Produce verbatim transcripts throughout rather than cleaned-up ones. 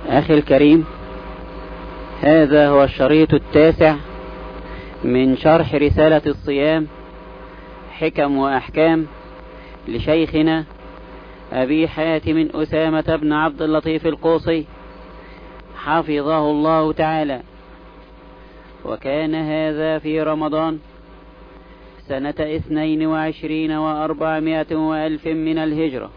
أخي الكريم، هذا هو الشريط التاسع من شرح رسالة الصيام حكم وأحكام لشيخنا أبي حاتم أسامة بن عبد اللطيف القوصي حفظه الله تعالى. وكان هذا في رمضان سنة اثنين وعشرين وأربعمائة وألف من الهجرة.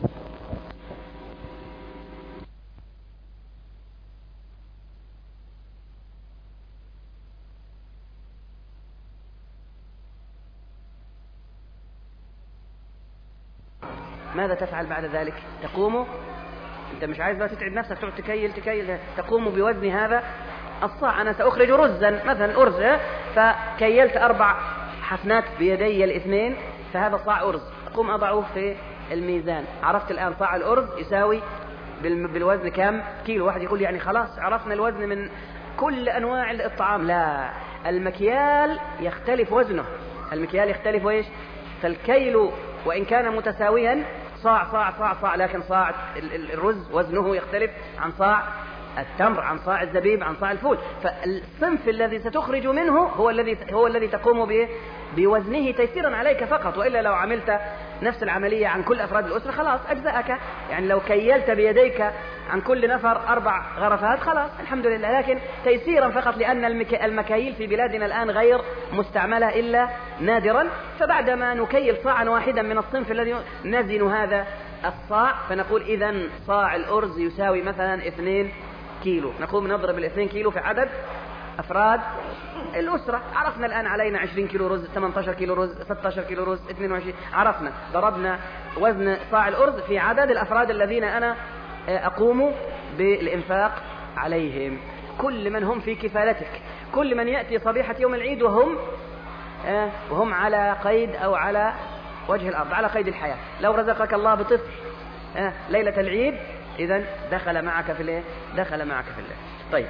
ماذا تفعل بعد ذلك؟ تقوم، انت مش عايز بقى تتعب نفسك تقعد تكيل تكيل، تقوم بوزن هذا الصاع. انا ساخرج رزا مثلا ارز، فكيلت اربع حفنات بيدي الاثنين، فهذا صاع ارز، اقوم اضعه في الميزان. عرفت الان صاع الارز يساوي بالوزن كم كيلو. واحد يقول يعني خلاص عرفنا الوزن من كل انواع الطعام. لا، المكيال يختلف وزنه، المكيال يختلف ايش؟ فالكيل وان كان متساويا صاع صاع صاع صاع، لكن صاع الرز وزنه يختلف عن صاع التمر، عن صاع الزبيب، عن صاع الفول. فالصنف الذي ستخرج منه هو الذي هو الذي تقوم به بوزنه تيسيرا عليك فقط. والا لو عملت نفس العمليه عن كل افراد الاسره خلاص اجزاك. يعني لو كيلت بيديك عن كل نفر اربع غرفات خلاص الحمد لله، لكن تيسيرا فقط، لان المكاييل في بلادنا الان غير مستعمله الا نادرا. فبعدما نكيل صاعا واحدا من الصنف الذي نزن هذا الصاع، فنقول اذا صاع الارز يساوي مثلا اثنين كيلو. نقوم نضرب الاثنين كيلو في عدد افراد الاسره. عرفنا الان علينا عشرين كيلو رز، ثمانية عشر كيلو رز، ستة عشر كيلو رز، اثنين وعشرين. عرفنا ضربنا وزن صاع الارز في عدد الافراد الذين انا اقوم بالانفاق عليهم. كل من هم في كفالتك، كل من ياتي صبيحه يوم العيد وهم وهم على قيد او على وجه الارض، على قيد الحياه. لو رزقك الله بطفل ليله العيد اذا دخل معك في الايه؟ دخل معك في الله. طيب،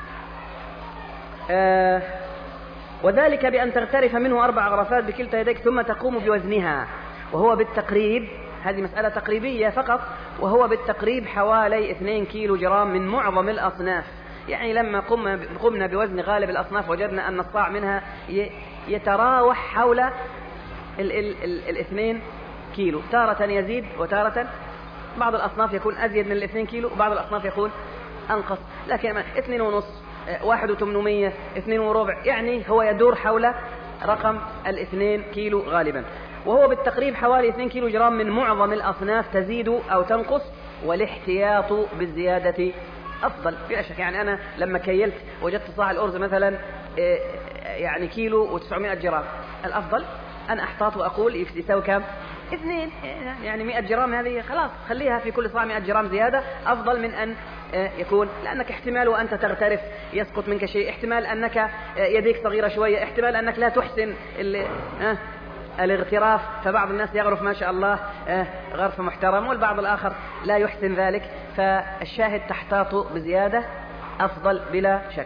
آه وذلك بأن تغترف منه أربع غرفات بكلتا يديك ثم تقوم بوزنها، وهو بالتقريب، هذه مسألة تقريبية فقط، وهو بالتقريب حوالي اثنين كيلو جرام من معظم الأصناف. يعني لما قمنا قمنا بوزن غالب الأصناف وجدنا أن الصاع منها يتراوح حول الاثنين كيلو، تارة يزيد وتارة بعض الأصناف يكون أزيد من الاثنين كيلو، بعض الأصناف يكون أنقص، لكن اثنين ونص، واحد وثمانمية، اثنين وربع، يعني هو يدور حول رقم الاثنين كيلو غالبا. وهو بالتقريب حوالي اثنين كيلو جرام من معظم الأصناف، تزيد أو تنقص، والاحتياط بالزيادة أفضل بلا شك. يعني أنا لما كيلت وجدت صاع الأرز مثلا يعني كيلو وتسعمائة جرام، الأفضل أن أحتاط وأقول يساوي كم؟ اثنين، يعني مئة جرام، هذه خلاص خليها في كل صاع مئة جرام زيادة، أفضل من أن يكون، لأنك احتمال وأنت تغترف يسقط منك شيء، احتمال أنك يديك صغيرة شوية، احتمال أنك لا تحسن الاغتراف، فبعض الناس يغرف ما شاء الله غرف محترم والبعض الآخر لا يحسن ذلك. فالشاهد تحتاط بزيادة أفضل بلا شك.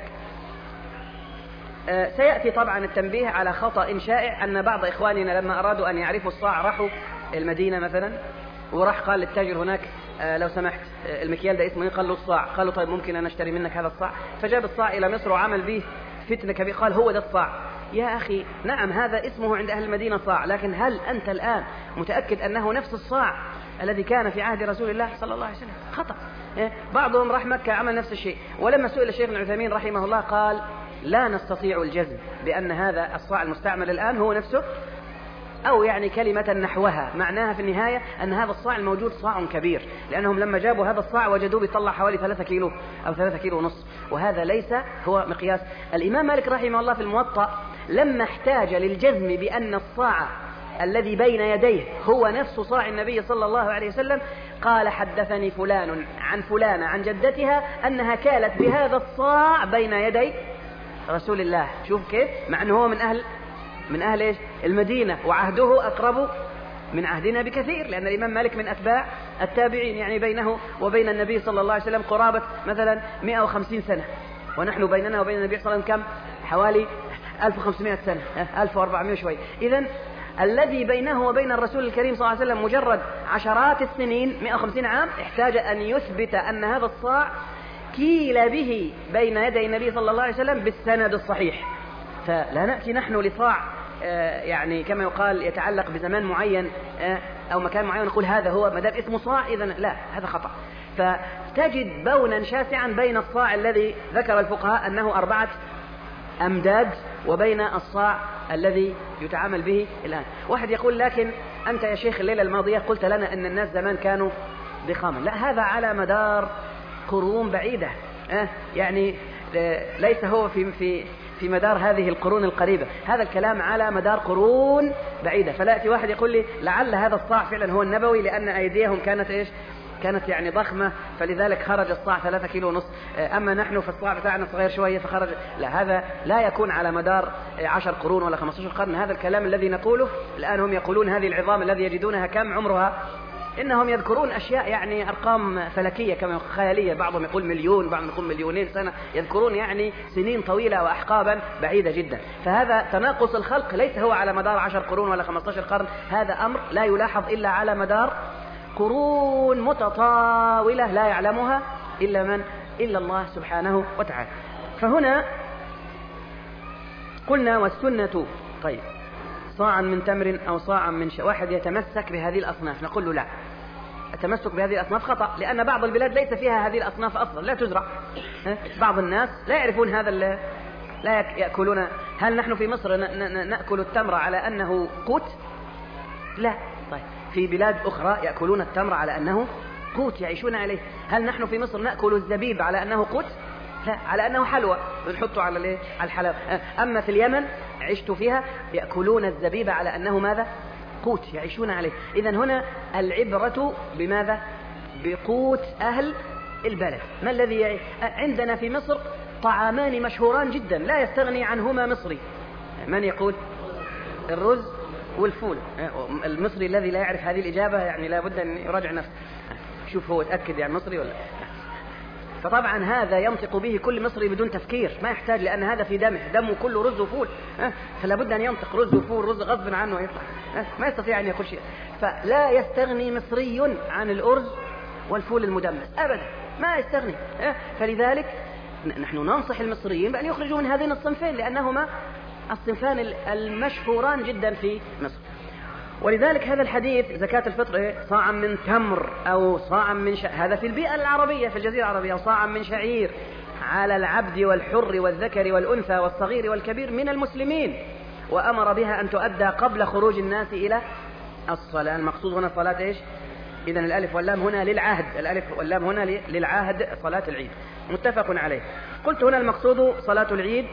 سيأتي طبعا التنبيه على خطأ شائع، أن بعض إخواننا لما أرادوا أن يعرفوا الصاع راحوا المدينة مثلا، وراح قال للتاجر هناك لو سمحت المكيال ده اسمه، قال له الصاع، قال له طيب ممكن أنا أشتري منك هذا الصاع؟ فجاب الصاع إلى مصر وعمل به فتنة كبيرة، قال هو ده الصاع. يا أخي نعم هذا اسمه عند أهل المدينة صاع، لكن هل أنت الآن متأكد أنه نفس الصاع الذي كان في عهد رسول الله صلى الله عليه وسلم؟ خطأ. بعضهم راح مكة عمل نفس الشيء، ولما سئل الشيخ ابن عثيمين رحمه الله قال لا نستطيع الجزم بأن هذا الصاع المستعمل الآن هو نفسه، أو يعني كلمة نحوها، معناها في النهاية أن هذا الصاع الموجود صاع كبير، لأنهم لما جابوا هذا الصاع وجدوه بيطلع حوالي ثلاثة كيلو أو ثلاثة كيلو ونص، وهذا ليس هو مقياس. الإمام مالك رحمه الله في الموطأ لما احتاج للجزم بأن الصاع الذي بين يديه هو نفس صاع النبي صلى الله عليه وسلم قال حدثني فلان عن فلانة عن جدتها أنها كالت بهذا الصاع بين يدي رسول الله. شوف كيف، مع أنه هو من أهل من أهل إيش؟ المدينة، وعهده أقرب من عهدنا بكثير، لأن الإمام مالك من أتباع التابعين، يعني بينه وبين النبي صلى الله عليه وسلم قرابة مثلا مئة وخمسين سنة، ونحن بيننا وبين النبي صلى الله عليه وسلم كم؟ حوالي ألف وخمسمائة سنة، ألف وأربعمائة شوي. إذن الذي بينه وبين الرسول الكريم صلى الله عليه وسلم مجرد عشرات السنين، مئة وخمسين عام، احتاج أن يثبت أن هذا الصاع كيل به بين يدي النبي صلى الله عليه وسلم بالسند الصحيح. فلا نأتي نحن لصاع يعني كما يقال يتعلق بزمان معين أو مكان معين نقول هذا هو ما دام اسمه صاع إذن لا، هذا خطأ. فتجد بونا شاسعا بين الصاع الذي ذكر الفقهاء أنه أربعة أمداد وبين الصاع الذي يتعامل به الآن. واحد يقول لكن أنت يا شيخ الليلة الماضية قلت لنا أن الناس زمان كانوا ضخاما. لا، هذا على مدار قرون بعيدة، أه يعني ليس هو في في في مدار هذه القرون القريبة، هذا الكلام على مدار قرون بعيدة. فلا يأتي واحد يقول لي لعل هذا الصاع فعلا هو النبوي لأن أيديهم كانت إيش؟ كانت يعني ضخمة فلذلك خرج الصاع ثلاثة كيلو ونص، أما نحن في الصاع بتاعنا صغير شوية فخرج. لا، هذا لا يكون على مدار عشر قرون ولا خمسة عشر قرن. هذا الكلام الذي نقوله الآن هم يقولون هذه العظام الذي يجدونها كم عمرها، إنهم يذكرون أشياء يعني أرقام فلكية كما خيالية، بعضهم يقول مليون بعضهم يقول مليونين سنة، يذكرون يعني سنين طويلة وأحقابا بعيدة جدا. فهذا تناقص الخلق ليس هو على مدار عشر قرون ولا خمسة عشر قرن، هذا أمر لا يلاحظ إلا على مدار قرون متطاولة لا يعلمها إلا من إلا الله سبحانه وتعالى. فهنا قلنا والسنة طيب صاعا من تمر أو صاعا من ش... واحد يتمسك بهذه الأصناف، نقول له لا، التمسك بهذه الأصناف خطأ، لأن بعض البلاد ليس فيها هذه الأصناف أصلا، لا تزرع. بعض الناس لا يعرفون هذا، لا يأكلون. هل نحن في مصر نأكل التمر على أنه قوت؟ لا. طيب في بلاد أخرى يأكلون التمر على أنه قوت يعيشون عليه. هل نحن في مصر نأكل الزبيب على أنه قوت؟ لا، على أنه حلوى بنحطه على الايه؟ على الحلاوة. أما في اليمن عشت فيها يأكلون الزبيب على أنه ماذا؟ قوت يعيشون عليه. إذن هنا العبرة بماذا؟ بقوت أهل البلد. ما الذي يعي... عندنا في مصر طعامان مشهوران جدا لا يستغني عنهما مصري. من يقول؟ الرز والفول. المصري الذي لا يعرف هذه الإجابة يعني لا بد أن يراجع نفسه، شوف هو تأكد يعني مصري ولا. فطبعا هذا ينطق به كل مصري بدون تفكير، ما يحتاج، لأن هذا في دمه، دمه كله رز وفول، فلا بد أن ينطق رز وفول، رز غصب عنه يطلع، ما يستطيع أن يقول شيء. فلا يستغني مصري عن الأرز والفول المدمس أبدا، ما يستغني. فلذلك نحن ننصح المصريين بأن يخرجوا من هذين الصنفين، لأنهما الصنفان المشهوران جدا في مصر. ولذلك هذا الحديث زكاة الفطر صاعا من تمر أو صاعا من ش... هذا في البيئة العربية في الجزيرة العربية، صاعا من شعير على العبد والحر والذكر والأنثى والصغير والكبير من المسلمين، وأمر بها أن تؤدى قبل خروج الناس إلى الصلاة. المقصود هنا صلاة إيش؟ إذن الألف واللام هنا للعهد، الألف واللام هنا للعهد، صلاة العيد، متفق عليه. قلت هنا المقصود صلاة العيد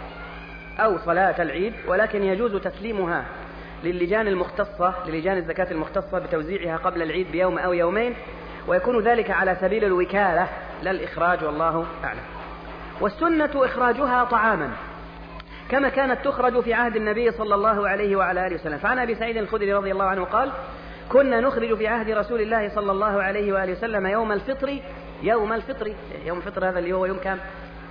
أو صلاة العيد، ولكن يجوز تسليمها للجان المختصة، للجان الزكاة المختصة بتوزيعها قبل العيد بيوم أو يومين، ويكون ذلك على سبيل الوكالة لا الإخراج، والله أعلم. والسنة إخراجها طعاما كما كانت تخرج في عهد النبي صلى الله عليه وعلى آله وسلم. فعن أبي سعيد الخدري رضي الله عنه قال: كنا نخرج في عهد رسول الله صلى الله عليه وآله وسلم يوم الفطر يوم الفطر يوم الفطر هذا اللي هو يوم كام؟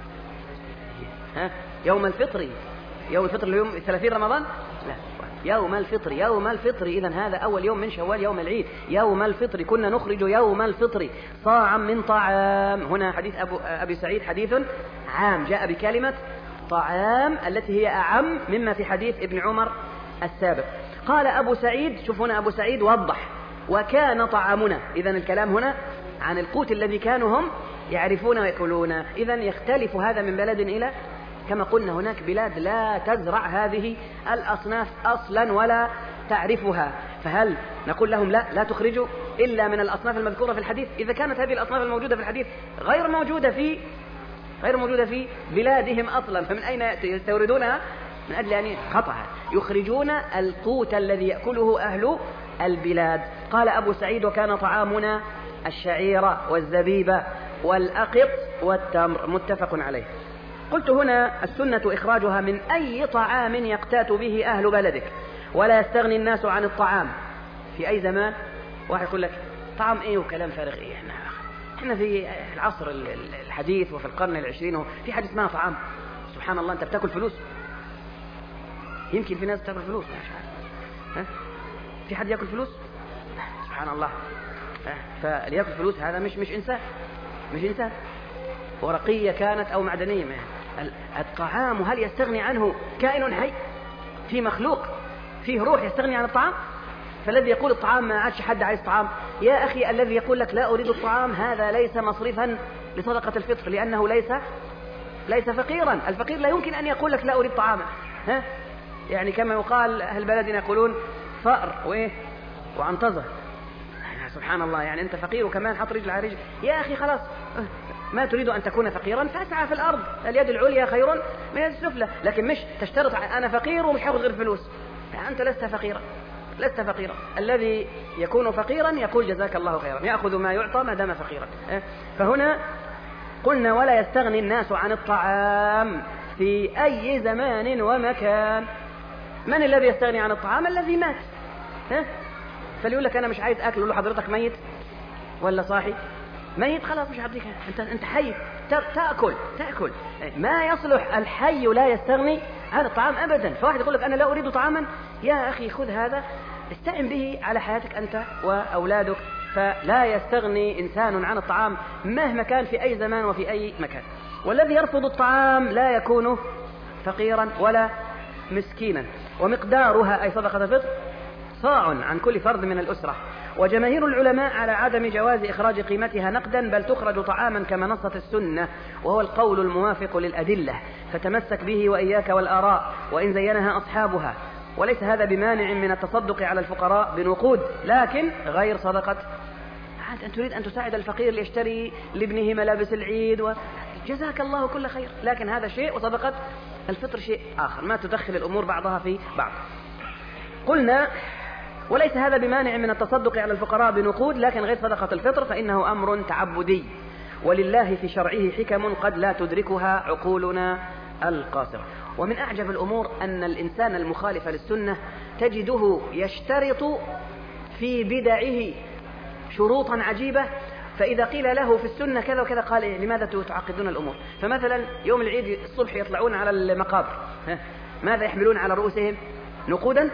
ها؟ يوم الفطر يوم الفطر اليوم ثلاثين رمضان؟ لا، يوم الفطر يوم الفطر إذن هذا أول يوم من شوال يوم العيد. يوم الفطر كنا نخرج يوم الفطر صاعا من طعام. هنا حديث أبو أبي سعيد حديث عام، جاء بكلمة طعام التي هي أعم مما في حديث ابن عمر السابق. قال أبو سعيد، شوف هنا أبو سعيد وضح: وكان طعامنا. إذن الكلام هنا عن القوت الذي كانوا هم يعرفون ويأكلون. إذن يختلف هذا من بلد إلى، كما قلنا هناك بلاد لا تزرع هذه الأصناف أصلا ولا تعرفها، فهل نقول لهم لا لا تخرجوا إلا من الأصناف المذكورة في الحديث؟ إذا كانت هذه الأصناف الموجودة في الحديث غير موجودة في غير موجودة في بلادهم أصلا، فمن أين يستوردونها؟ من أجل أن خطأها يخرجون القوت الذي يأكله أهل البلاد. قال أبو سعيد: وكان طعامنا الشعير والزبيب والأقط والتمر، متفق عليه. قلت هنا السنة إخراجها من أي طعام يقتات به أهل بلدك، ولا يستغني الناس عن الطعام. في أي زمان واحد يقول لك طعام إيه وكلام فارغ إيه، إحنا إحنا في العصر الحديث وفي القرن العشرين في حاجة اسمها طعام. سبحان الله، أنت بتأكل فلوس؟ يمكن في ناس بتأكل فلوس، مش عارف. ها؟ في حد يأكل فلوس؟ سبحان الله. فاللي يأكل فلوس هذا مش مش إنسان، مش إنسان. ورقية كانت أو معدنية. الطعام هل يستغني عنه كائن حي؟ في مخلوق فيه روح يستغني عن الطعام؟ فالذي يقول الطعام ما عادش حد عايز طعام، يا أخي الذي يقول لك لا أريد الطعام هذا ليس مصرفا لصدقة الفطر، لأنه ليس ليس فقيرا. الفقير لا يمكن أن يقول لك لا أريد طعاما. ها؟ يعني كما يقال أهل بلدنا يقولون فأر وإيه وعنطزة. سبحان الله، يعني أنت فقير وكمان حط رجل على رجل. يا أخي خلاص، ما تريد أن تكون فقيرا فاسعى في الأرض، اليد العليا خير من اليد السفلى، لكن مش تشترط أنا فقير ومش هاخذ غير فلوس. أنت لست فقيرا، لست فقيرا. الذي يكون فقيرا يقول جزاك الله خيرا، يأخذ ما يعطى ما دام فقيرا. فهنا قلنا ولا يستغني الناس عن الطعام في أي زمان ومكان. من الذي يستغني عن الطعام؟ الذي مات. ها؟ فليقول لك أنا مش عايز أكل، له حضرتك ميت ولا صاحي؟ ميت خلاص مش هعطيك، أنت أنت حي تأكل تأكل. ما يصلح، الحي لا يستغني عن الطعام أبدا. فواحد يقول لك أنا لا أريد طعاما، يا أخي خذ هذا استعن به على حياتك أنت وأولادك. فلا يستغني إنسان عن الطعام مهما كان في أي زمان وفي أي مكان. والذي يرفض الطعام لا يكون فقيرا ولا مسكينا. ومقدارها أي صدقة الفطر صاع عن كل فرد من الأسرة. وجماهير العلماء على عدم جواز إخراج قيمتها نقدا، بل تخرج طعاما كما نصت السنة، وهو القول الموافق للأدلة، فتمسك به وإياك والآراء وإن زينها أصحابها. وليس هذا بمانع من التصدق على الفقراء بنقود، لكن غير صدقة. أنت تريد أن تساعد الفقير ليشتري لابنه ملابس العيد وجزاك الله كل خير، لكن هذا شيء وصدقة الفطر شيء آخر، ما تدخل الأمور بعضها في بعض. قلنا وليس هذا بمانع من التصدق على الفقراء بنقود، لكن غير صدقة الفطر فإنه أمر تعبدي، ولله في شرعه حكم قد لا تدركها عقولنا القاصرة. ومن أعجب الأمور أن الإنسان المخالف للسنة تجده يشترط في بدعه شروطا عجيبة، فإذا قيل له في السنة كذا وكذا قال إيه لماذا تعقدون الأمور؟ فمثلا يوم العيد الصبح يطلعون على المقابر، ماذا يحملون على رؤوسهم؟ نقودا.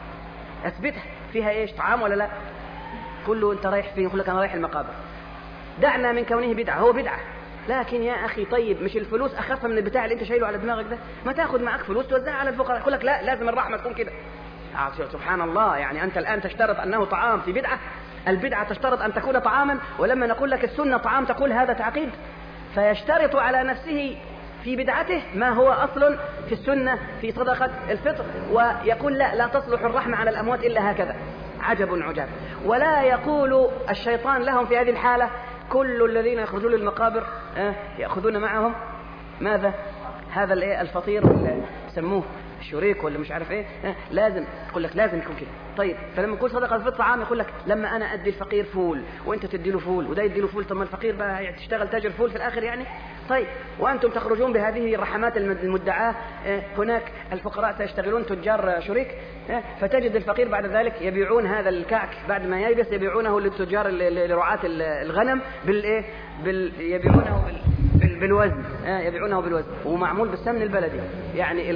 أثبتها فيها إيش؟ طعام ولا لا؟ كله أنت رايح فين؟ يقول لك أنا رايح المقابر. دعنا من كونه بدعة، هو بدعة، لكن يا أخي طيب مش الفلوس أخف من البتاع اللي أنت شايله على دماغك ده؟ ما تأخذ معك فلوس توزعها على الفقراء. يقول لك لا لازم الرحمة تكون كده. سبحان الله، يعني أنت الآن تشترط أنه طعام في بدعة؟ البدعة تشترط أن تكون طعاما، ولما نقول لك السنة طعام تقول هذا تعقيد. فيشترط على نفسه في بدعته ما هو أصل في السنة في صدقة الفطر، ويقول لا لا تصلح الرحمة على الأموات إلا هكذا. عجب عجاب. ولا يقول الشيطان لهم في هذه الحالة كل الذين يخرجون للمقابر يأخذون معهم ماذا؟ هذا الفطير اللي يسموه الشريك ولا مش عارف ايه، لازم يقول لك لازم يكون كده. طيب فلما يقول صدقة الفطر عام يقول لك لما انا ادي الفقير فول وانت تدي له فول وده يدي له فول، طب ما الفقير بقى تشتغل تاجر فول في الاخر يعني. طيب وانتم تخرجون بهذه الرحمات المدعاة، هناك الفقراء سيشتغلون تجار شريك، فتجد الفقير بعد ذلك يبيعون هذا الكعك بعد ما ييبس يبيعونه للتجار لرعاة الغنم بالايه بال يبيعونه بال بالوزن، آه يبيعونه بالوزن، ومعمول بالسمن البلدي. يعني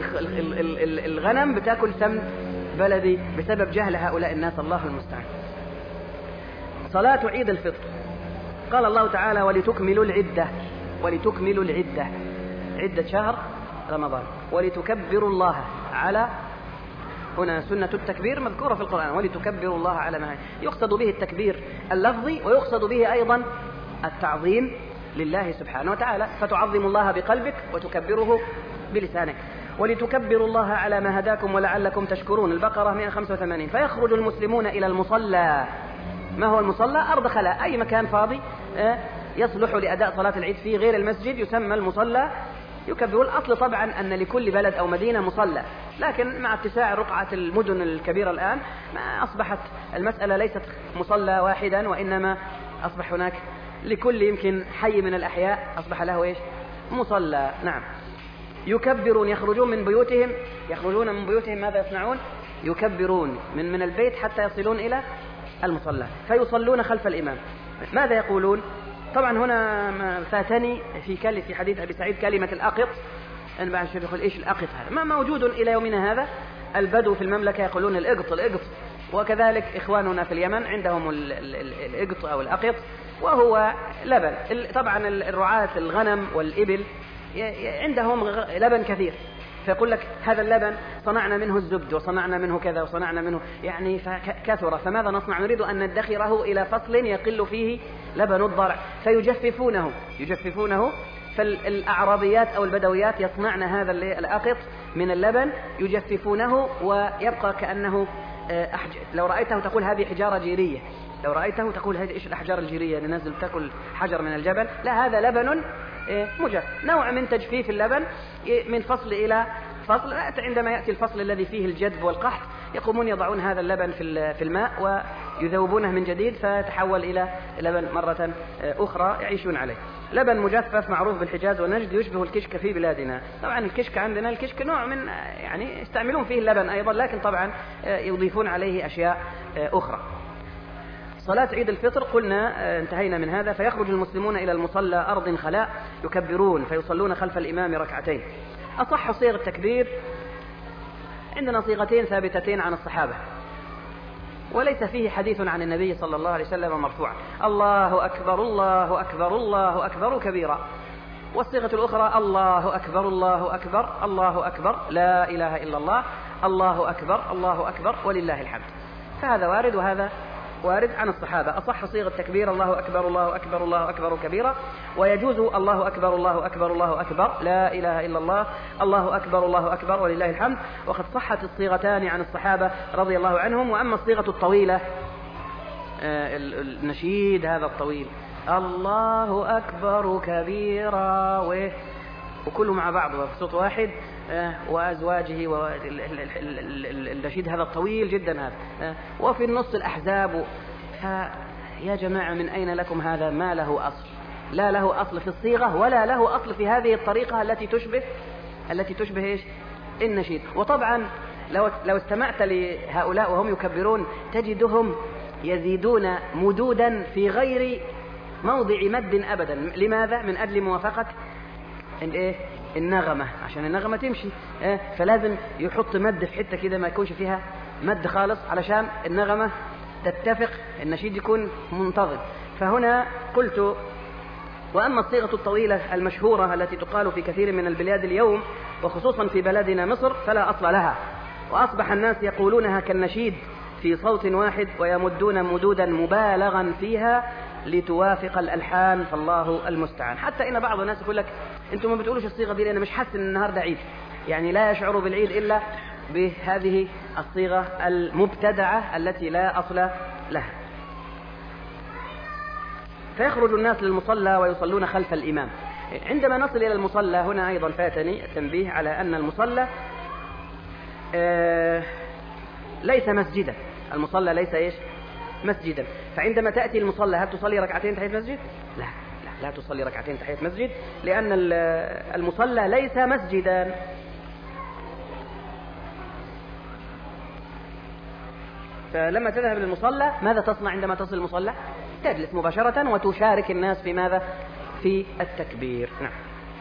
الغنم بتاكل سمن بلدي بسبب جهل هؤلاء الناس، الله المستعان. صلاة عيد الفطر قال الله تعالى ولتكملوا العدة، ولتكملوا العدة، عدة شهر رمضان، ولتكبروا الله على، هنا سنة التكبير مذكورة في القرآن، ولتكبروا الله على ما يقصد به التكبير اللفظي، ويقصد به أيضا التعظيم لله سبحانه وتعالى، فتعظم الله بقلبك وتكبره بلسانك. ولتكبروا الله على ما هداكم ولعلكم تشكرون، البقرة مئة وخمسة وثمانين. فيخرج المسلمون إلى المصلى. ما هو المصلى؟ أرض خلاء، أي مكان فاضي يصلح لأداء صلاة العيد فيه غير المسجد يسمى المصلى. يكبرون. الأصل طبعا أن لكل بلد أو مدينة مصلى، لكن مع اتساع رقعة المدن الكبيرة الآن ما أصبحت المسألة ليست مصلى واحدا، وإنما أصبح هناك لكل يمكن حي من الأحياء أصبح له إيش؟ مصلى. نعم. يكبرون، يخرجون من بيوتهم، يخرجون من بيوتهم ماذا يصنعون؟ يكبرون من من البيت حتى يصلون إلى المصلى، فيصلون خلف الإمام. ماذا يقولون؟ طبعا هنا ما فاتني في كل في حديث أبي سعيد كلمة الأقط، أنا بعد شوي يقول إيش الأقط هذا؟ ما موجود إلى يومنا هذا. البدو في المملكة يقولون الإقط الإقط، وكذلك إخواننا في اليمن عندهم الإقط أو الأقط، وهو لبن. طبعا الرعاة الغنم والإبل عندهم لبن كثير، فيقول لك هذا اللبن صنعنا منه الزبد وصنعنا منه كذا وصنعنا منه يعني فكثر، فماذا نصنع؟ نريد أن ندخره إلى فصل يقل فيه لبن الضرع فيجففونه يجففونه فالأعرابيات أو البدويات يصنعن هذا الأقط من اللبن يجففونه ويبقى كأنه أحج... لو رأيته تقول هذه حجارة جيرية، لو رأيته تقول هذه إيش الأحجار الجيرية ننزل تأكل حجر من الجبل، لا هذا لبن مجفف، نوع من تجفيف اللبن من فصل إلى فصل. عندما يأتي الفصل الذي فيه الجدب والقحط يقومون يضعون هذا اللبن في الماء ويذوبونه من جديد فيتحول إلى لبن مرة أخرى يعيشون عليه. لبن مجفف معروف بالحجاز ونجد يشبه الكشك في بلادنا. طبعا الكشك عندنا الكشك نوع من يعني يستعملون فيه اللبن أيضا، لكن طبعا يضيفون عليه أشياء أخرى. صلاة عيد الفطر قلنا انتهينا من هذا. فيخرج المسلمون إلى المصلى أرض خلاء يكبرون فيصلون خلف الإمام ركعتين. أصح صيغ التكبير عندنا صيغتين ثابتتين عن الصحابة وليس فيه حديث عن النبي صلى الله عليه وسلم مرفوعا: الله أكبر الله أكبر الله أكبر كبيرا. والصيغة الأخرى: الله أكبر الله أكبر الله أكبر لا إله إلا الله الله أكبر الله أكبر ولله الحمد. فهذا وارد وهذا وارد عن الصحابة. أصح صيغ التكبير الله أكبر الله أكبر الله أكبر كبيرا، ويجوز الله أكبر الله أكبر الله أكبر لا إله إلا الله الله أكبر الله أكبر ولله الحمد. وقد صحت الصيغتان عن الصحابة رضي الله عنهم. وأما الصيغة الطويلة النشيد هذا الطويل الله أكبر كبيرا وكله مع بعض بصوت واحد وأزواجه والنشيد هذا الطويل جدا هذا وفي النص الأحزاب. يا جماعة من أين لكم هذا؟ ما له أصل، لا له أصل في الصيغة ولا له أصل في هذه الطريقة التي تشبه التي تشبه إيش؟ النشيد. وطبعا لو لو استمعت لهؤلاء وهم يكبرون تجدهم يزيدون مدودا في غير موضع مد أبدا. لماذا؟ من أجل موافقة الايه النغمة، عشان النغمة تمشي اه فلازم يحط مد في حتة كده ما يكونش فيها مد خالص علشان النغمة تتفق النشيد يكون منتظم. فهنا قلت: وأما الصيغة الطويلة المشهورة التي تقال في كثير من البلاد اليوم وخصوصا في بلدنا مصر فلا أصل لها، وأصبح الناس يقولونها كالنشيد في صوت واحد ويمدون مدودا مبالغا فيها لتوافق الألحان، فالله المستعان. حتى إن بعض الناس يقول لك أنتم ما بتقولوش الصيغة دي لأن مش حاسس إن النهاردة عيد، يعني لا يشعروا بالعيد إلا بهذه الصيغة المبتدعة التي لا أصل لها. فيخرج الناس للمصلى ويصلون خلف الإمام. عندما نصل إلى المصلى هنا أيضا فاتني التنبيه على أن المصلى آه ليس مسجدا، المصلى ليس إيش؟ مسجدا. فعندما تأتي المصلى هل تصلي ركعتين تحية مسجد؟ لا لا لا تصلي ركعتين تحية مسجد لأن المصلى ليس مسجدا. فلما تذهب للمصلى ماذا تصنع عندما تصل المصلى؟ تجلس مباشرة وتشارك الناس في ماذا؟ في التكبير. نعم.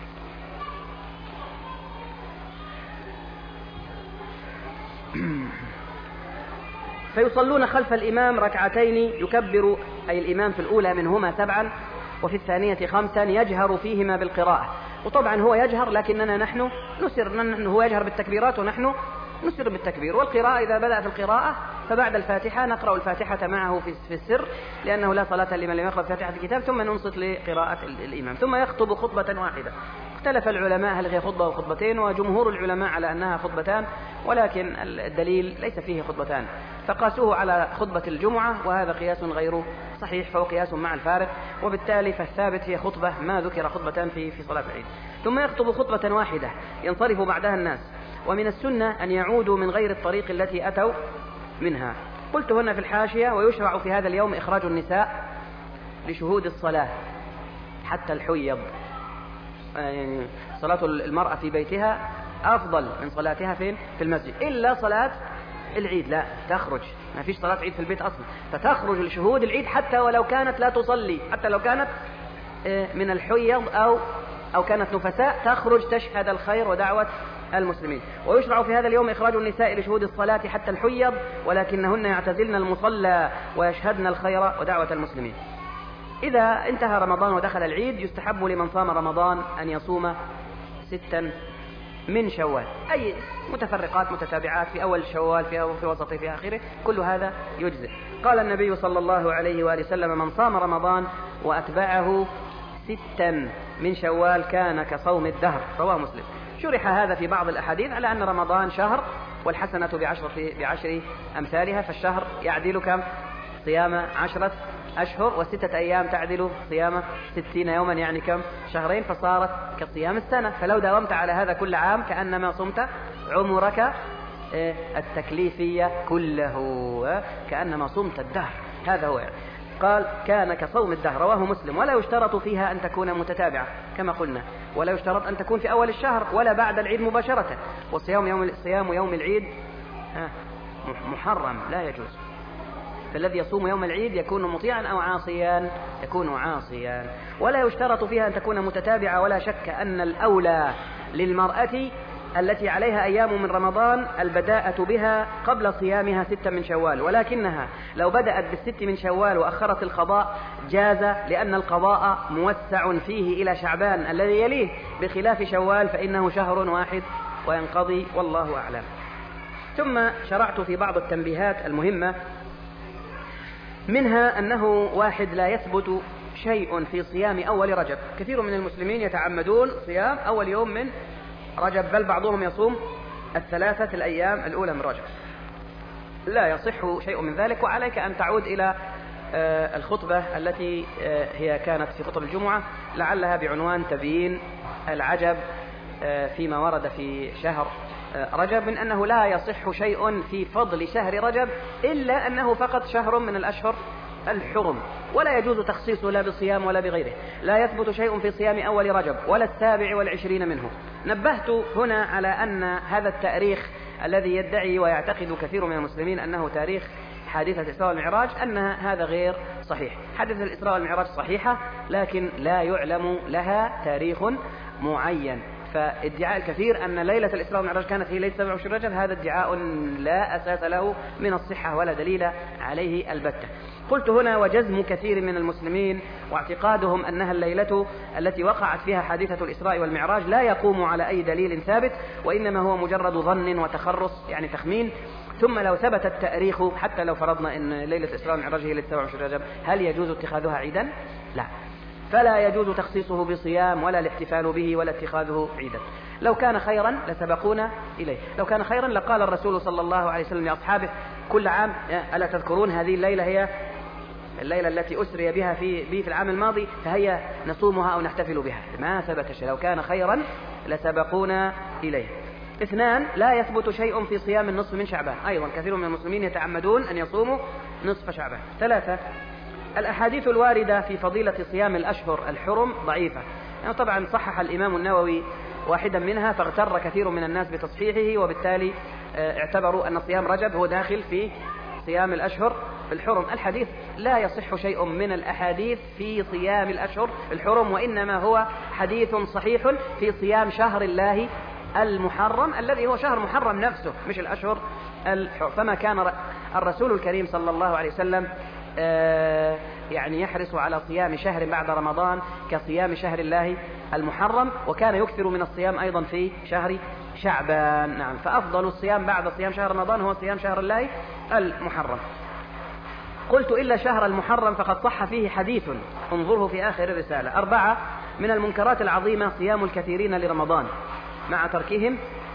فيصلون خلف الإمام ركعتين يكبر أي الإمام في الأولى منهما سبعا وفي الثانية خمسا يجهر فيهما بالقراءة. وطبعا هو يجهر لكننا نحن نسر، نحن هو يجهر بالتكبيرات ونحن نسر بالتكبير. والقراءة إذا بدأ في القراءة فبعد الفاتحة نقرأ الفاتحة معه في السر لأنه لا صلاة لمن لم يقرأ فاتحة الكتاب، ثم ننصت لقراءة الإمام ثم يخطب خطبة واحدة. اختلف العلماء هل هي خطبة أو خطبتين، وجمهور العلماء على أنها خطبتان، ولكن الدليل ليس فيه خطبتان فقاسوه على خطبة الجمعة وهذا قياس غير صحيح فهو قياس مع الفارق، وبالتالي فالثابت هي خطبة ما ذكر خطبتان في في صلاة العيد. ثم يخطب خطبة واحدة ينصرف بعدها الناس. ومن السنة أن يعودوا من غير الطريق التي أتوا منها. قلت هنا في الحاشية: ويشرع في هذا اليوم إخراج النساء لشهود الصلاة حتى الحيض، يعني صلاة المرأة في بيتها أفضل من صلاتها فين؟ في المسجد، إلا صلاة العيد لا تخرج، ما فيش صلاة عيد في البيت أصلا، فتخرج لشهود العيد حتى ولو كانت لا تصلي، حتى لو كانت من الحيض أو أو كانت نفساء تخرج تشهد الخير ودعوة المسلمين. ويشرع في هذا اليوم إخراج النساء لشهود الصلاة حتى الحيض ولكنهن يعتزلن المصلى ويشهدن الخير ودعوة المسلمين. إذا انتهى رمضان ودخل العيد يستحب لمن صام رمضان أن يصوم ستا من شوال، أي متفرقات متتابعات في أول شوال في أول في وسطه في آخره، كل هذا يجزئ. قال النبي صلى الله عليه وآله وسلم: من صام رمضان وأتبعه ستا من شوال كان كصوم الدهر، رواه مسلم. شرح هذا في بعض الأحاديث على أن رمضان شهر والحسنة بعشر بعشر أمثالها، فالشهر يعدل كم؟ صيام عشرة أشهر، وستة أيام تعدل صيام ستين يوما، يعني كم؟ شهرين، فصارت كصيام السنة. فلو داومت على هذا كل عام كأنما صمت عمرك التكليفية كله، كأنما صمت الدهر. هذا هو يعني. قال: كان كصوم الدهر، رواه مسلم. ولا يشترط فيها أن تكون متتابعة كما قلنا، ولا يشترط أن تكون في أول الشهر ولا بعد العيد مباشرة. والصيام يوم الصيام يوم العيد محرم لا يجوز، فالذي يصوم يوم العيد يكون مطيعا أو عاصيا، يكون عاصيا. ولا يشترط فيها أن تكون متتابعة، ولا شك أن الأولى للمرأة التي عليها أيام من رمضان البداءة بها قبل صيامها ستة من شوال، ولكنها لو بدأت بالست من شوال وأخرت القضاء جاز، لأن القضاء موسع فيه إلى شعبان الذي يليه، بخلاف شوال فإنه شهر واحد وينقضي، والله أعلم. ثم شرعت في بعض التنبيهات المهمة، منها أنه واحد لا يثبت شيء في صيام أول رجب. كثير من المسلمين يتعمدون صيام أول يوم من رجب، بل بعضهم يصوم الثلاثة الأيام الأولى من رجب. لا يصح شيء من ذلك، وعليك أن تعود إلى الخطبة التي هي كانت في خطب الجمعة، لعلها بعنوان تبيين العجب فيما ورد في شهر رجب، من أنه لا يصح شيء في فضل شهر رجب إلا أنه فقط شهر من الأشهر الحرم، ولا يجوز تخصيصه لا بالصيام ولا بغيره. لا يثبت شيء في صيام أول رجب ولا السابع والعشرين منه. نبهت هنا على أن هذا التاريخ الذي يدعي ويعتقد كثير من المسلمين أنه تاريخ حادثة الإسراء والمعراج، أن هذا غير صحيح. حادثة الإسراء والمعراج صحيحة، لكن لا يعلم لها تاريخ معين. فادعاء الكثير أن ليلة الإسراء والمعراج كانت هي ليلة سبعة وعشرين رجب، هذا ادعاء لا أساس له من الصحة ولا دليل عليه البتة. قلت هنا: وجزم كثير من المسلمين واعتقادهم أنها الليلة التي وقعت فيها حادثة الإسراء والمعراج لا يقوم على أي دليل ثابت، وإنما هو مجرد ظن وتخرص، يعني تخمين. ثم لو ثبت التاريخ، حتى لو فرضنا أن ليلة الإسراء والمعراج هي ليلة سبعة وعشرين رجب، هل يجوز اتخاذها عيدا؟ لا، فلا يجوز تخصيصه بصيام ولا الاحتفال به ولا اتخاذه عيدا. لو كان خيرا لسبقونا إليه، لو كان خيرا لقال الرسول صلى الله عليه وسلم لأصحابه كل عام: ألا تذكرون هذه الليلة هي الليلة التي أسري بها في بي في العام الماضي، فهيا نصومها أو نحتفل بها. ما ثبت شيء، لو كان خيرا لسبقونا إليه. اثنان: لا يثبت شيء في صيام النصف من شعبان، أيضا كثير من المسلمين يتعمدون أن يصوموا نصف شعبان. ثلاثة: الأحاديث الواردة في فضيلة صيام الأشهر الحرم ضعيفة، يعني طبعا صحح الإمام النووي واحدا منها، فاغتر كثير من الناس بتصحيحه، وبالتالي اعتبروا أن صيام رجب هو داخل في صيام الأشهر الحرم. الحديث لا يصح شيء من الأحاديث في صيام الأشهر الحرم، وإنما هو حديث صحيح في صيام شهر الله المحرم الذي هو شهر محرم نفسه، مش الأشهر الحرم. فما كان الرسول الكريم صلى الله عليه وسلم آه يعني يحرص على صيام شهر بعد رمضان كصيام شهر الله المحرم، وكان يكثر من الصيام أيضا في شهر شعبان. نعم، فأفضل الصيام بعد صيام شهر رمضان هو صيام شهر الله المحرم. قلت: إلا شهر المحرم فقد صح فيه حديث، انظره في آخر الرسالة. أربعة: من المنكرات العظيمة صيام الكثيرين لرمضان مع تركهم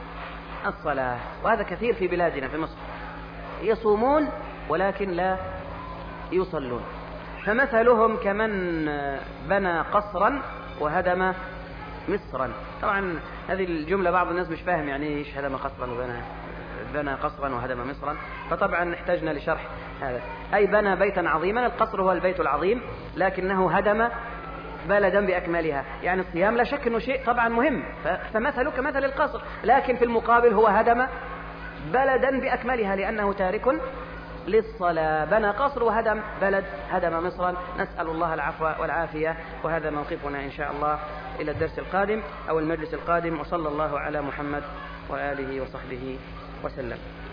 الصلاة، وهذا كثير في بلادنا في مصر، يصومون ولكن لا يصلون. فمثلهم كمن بنى قصرا وهدم مصرا. طبعا هذه الجملة بعض الناس مش فاهم يعني ايش هدم قصرا وبنى بنى قصرا وهدم مصرا، فطبعا احتاجنا لشرح هذا. أي بنى بيتا عظيما، القصر هو البيت العظيم، لكنه هدم بلدا بأكملها. يعني الصيام لا شك أنه شيء طبعا مهم، فمثله كمثل القصر، لكن في المقابل هو هدم بلدا بأكملها لأنه تارك للصلاة. بنى قصر وهدم بلد، هدم مصرا. نسأل الله العفو والعافية. وهذا موقفنا إن شاء الله إلى الدرس القادم أو المجلس القادم، وصلى الله على محمد وآله وصحبه وسلم.